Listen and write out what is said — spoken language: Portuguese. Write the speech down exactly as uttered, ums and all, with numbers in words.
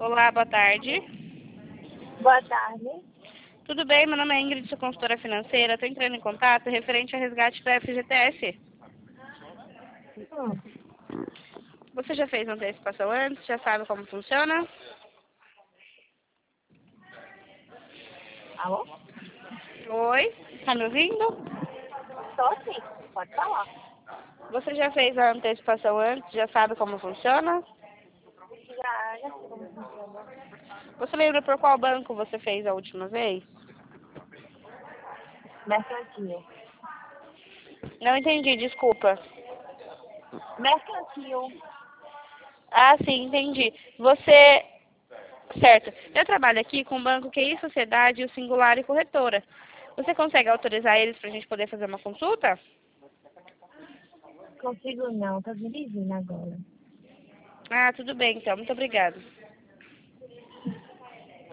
Olá, boa tarde. Boa tarde. Tudo bem? Meu nome é Ingrid, sou consultora financeira. Estou entrando em contato referente ao resgate da F G T S. Hum. Você já fez antecipação antes? Já sabe como funciona? Alô? Oi, está me ouvindo? Estou sim, pode falar. Você já fez a antecipação antes? Já sabe como funciona? Já, já sei como funciona. Você lembra por qual banco você fez a última vez? Mercantil. Não entendi, desculpa. Mercantil. Ah, sim, entendi. Você... Certo. Eu trabalho aqui com o Banco Q I Sociedade, o Singular e Corretora. Você consegue autorizar eles para a gente poder fazer uma consulta? Consigo não, tô dirigindo agora. Ah, tudo bem, então. Muito obrigada.